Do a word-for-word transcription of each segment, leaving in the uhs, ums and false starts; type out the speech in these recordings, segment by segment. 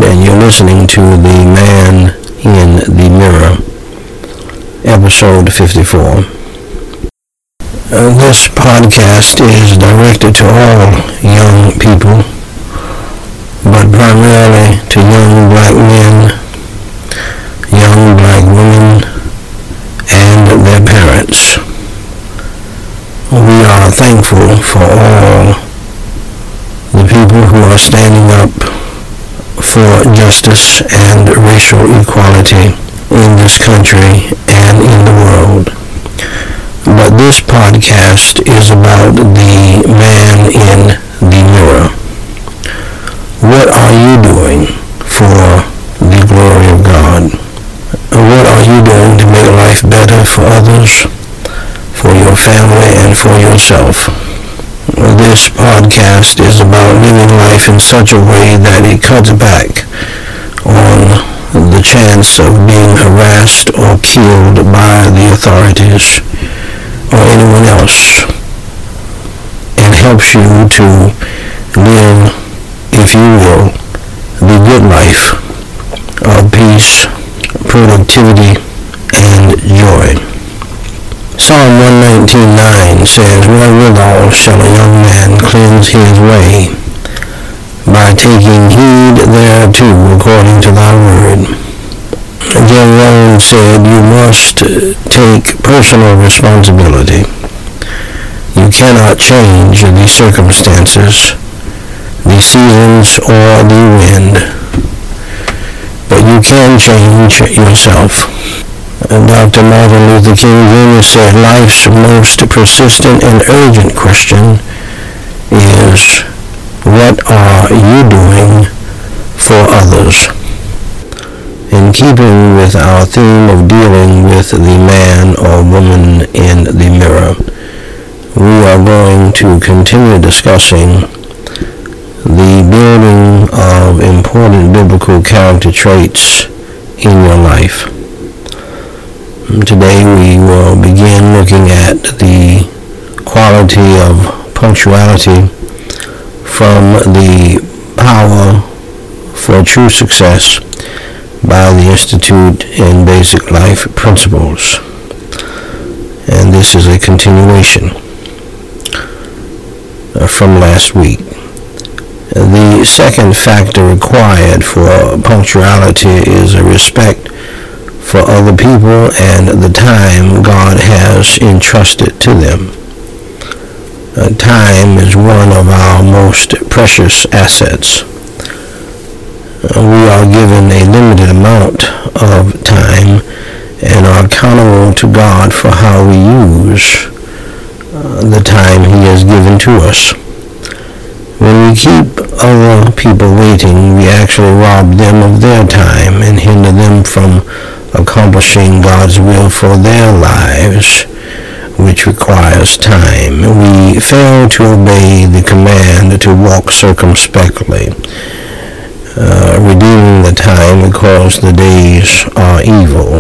and you're listening to The Man in the Mirror, episode fifty-four. Uh, this podcast is directed to all young people, but primarily to young black men, young black women, and their parents. We are thankful for all the people who are standing up for justice and racial equality in this country and in the world. But this podcast is about the man in the mirror. What are you doing for the glory of God? What are you doing to make life better for others, for your family, and for yourself? This podcast is about living life in such a way that it cuts back on the chance of being harassed or killed by the authorities or anyone else, and helps you to live, if you will, the good life of peace, productivity, and joy. Psalm one nineteen nine says, "Wherewithal shall a young man cleanse his way? By taking heed thereto according to thy word." Jerome said, "You must take personal responsibility. You cannot change the circumstances, the seasons, or the wind, but you can change yourself." And Doctor Martin Luther King Junior said, "Life's most persistent and urgent question is, what are you doing for others?" In keeping with our theme of dealing with the man or woman in the mirror, we are going to continue discussing the building of important biblical character traits in your life. Today we will begin looking at the quality of punctuality from the Power for True Success by the Institute in Basic Life Principles. And this is a continuation from last week. The second factor required for punctuality is a respect for other people and the time God has entrusted to them. Uh, time is one of our most precious assets. Uh, we are given a limited amount of time and are accountable to God for how we use uh, the time He has given to us. When we keep other people waiting, we actually rob them of their time and hinder them from accomplishing God's will for their lives, which requires time. We fail to obey the command to walk circumspectly, uh, redeeming the time because the days are evil.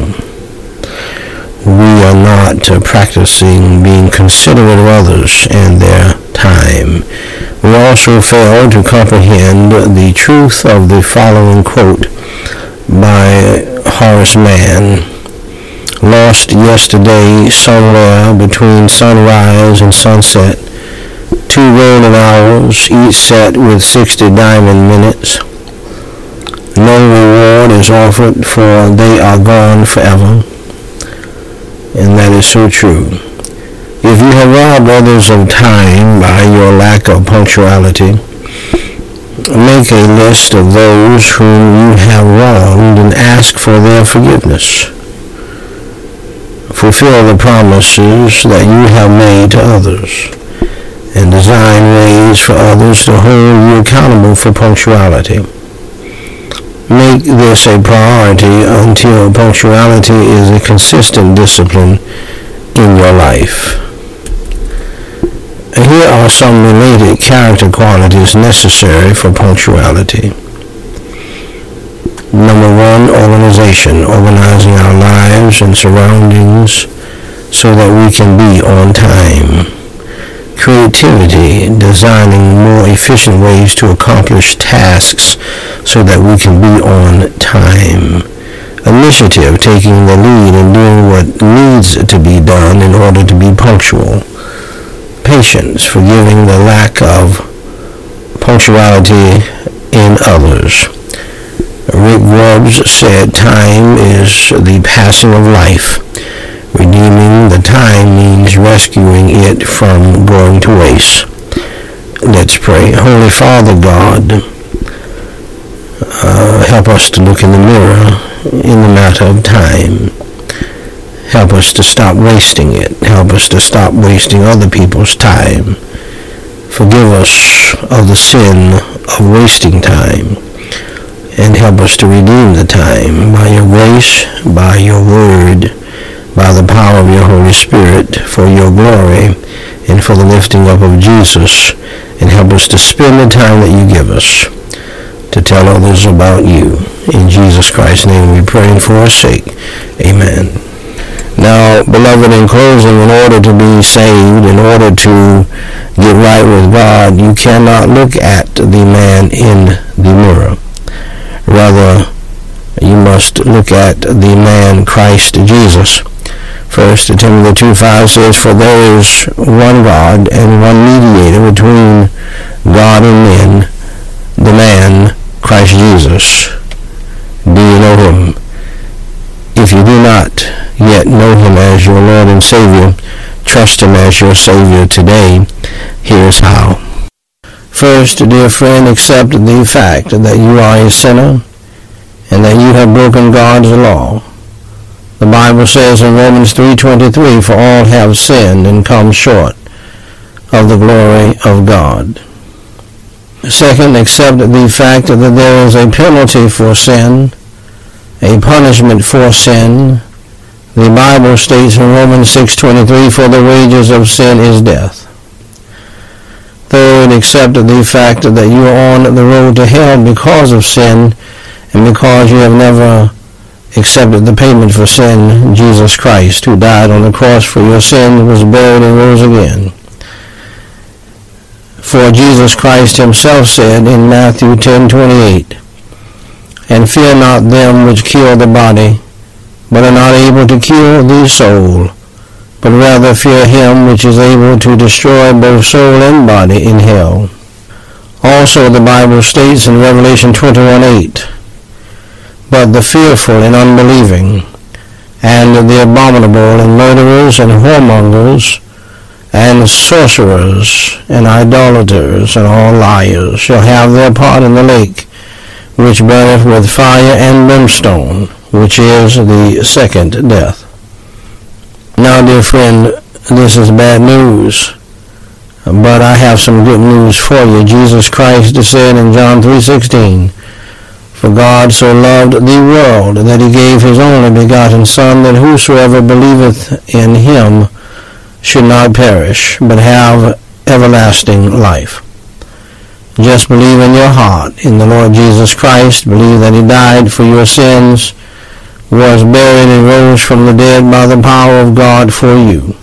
We are not uh, practicing being considerate of others and their time. We also fail to comprehend the truth of the following quote by Horace Mann: "Lost yesterday somewhere between sunrise and sunset, two golden hours, each set with sixty diamond minutes. No reward is offered, for they are gone forever." And that is so true. If you have robbed others of time by your lack of punctuality, make a list of those whom you have wronged and ask for their forgiveness. Fulfill the promises that you have made to others, and design ways for others to hold you accountable for punctuality. Make this a priority until punctuality is a consistent discipline in your life. Here are some related character qualities necessary for punctuality. Number one, organization, organizing our lives and surroundings so that we can be on time. creativity, designing more efficient ways to accomplish tasks so that we can be on time. Initiative, taking the lead and doing what needs to be done in order to be punctual. Patience, forgiving the lack of punctuality in others. Rick Grubbs said, time is the passing of life. Redeeming the time means rescuing it from going to waste. Let's pray. Holy Father God, uh, help us to look in the mirror in the matter of time. Help us to stop wasting it. Help us to stop wasting other people's time. Forgive us of the sin of wasting time, and help us to redeem the time by your grace, by your word, by the power of your Holy Spirit, for your glory and for the lifting up of Jesus, and help us to spend the time that you give us to tell others about you. In Jesus Christ's name we pray, and for our sake, amen. Now, beloved, in closing, in order to be saved, in order to get right with God, you cannot look at the man in the mirror. Rather, you must look at the man Christ Jesus. First Timothy two five says, for there is one God and one mediator between God and men, the man Christ Jesus. Do you know him? If you do not yet know him as your Lord and Savior, trust him as your Savior today. Here's how. First, dear friend, accept the fact that you are a sinner and that you have broken God's law. The Bible says in Romans three twenty-three, for all have sinned and come short of the glory of God. Second, accept the fact that there is a penalty for sin, a punishment for sin. The Bible states in Romans six twenty-three, for the wages of sin is death. Third, accept the fact that you are on the road to hell because of sin and because you have never accepted the payment for sin, Jesus Christ, who died on the cross for your sins, was buried and rose again. For Jesus Christ himself said in Matthew ten twenty-eight, and fear not them which kill the body, but are not able to kill the soul, but rather fear him which is able to destroy both soul and body in hell. Also the Bible states in Revelation twenty-one eight, but the fearful and unbelieving, and the abominable, and murderers, and whoremongers, and sorcerers, and idolaters, and all liars shall have their part in the lake, which burneth with fire and brimstone, which is the second death. Now, dear friend, this is bad news, but I have some good news for you. Jesus Christ said in John three sixteen, for God so loved the world that he gave his only begotten Son, that whosoever believeth in him should not perish, but have everlasting life. Just believe in your heart in the Lord Jesus Christ. Believe that he died for your sins, was buried and rose from the dead by the power of God for you,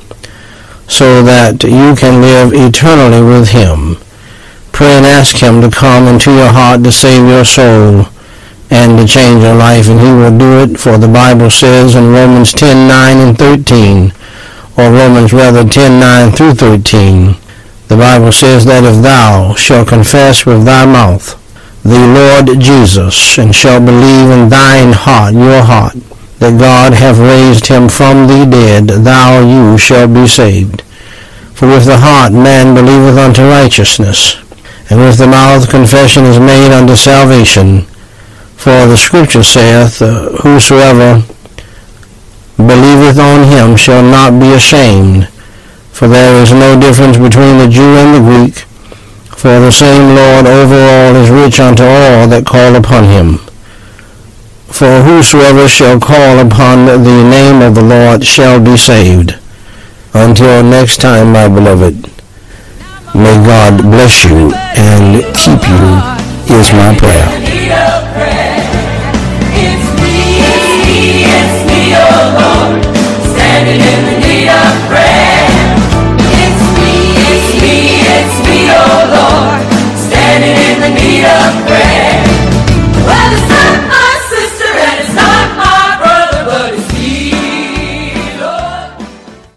so that you can live eternally with him. Pray and ask him to come into your heart to save your soul and to change your life, and he will do it, for the Bible says in Romans ten nine and thirteen, or Romans rather ten nine through thirteen, the Bible says that if thou shalt confess with thy mouth the Lord Jesus, and shalt believe in thine heart, your heart, that God hath raised him from the dead, thou you shalt be saved. For with the heart man believeth unto righteousness, and with the mouth confession is made unto salvation. For the Scripture saith, uh, whosoever believeth on him shall not be ashamed. For there is no difference between the Jew and the Greek, for the same Lord over all is rich unto all that call upon him. For whosoever shall call upon the name of the Lord shall be saved. Until next time, my beloved, may God bless you and keep you, is my prayer.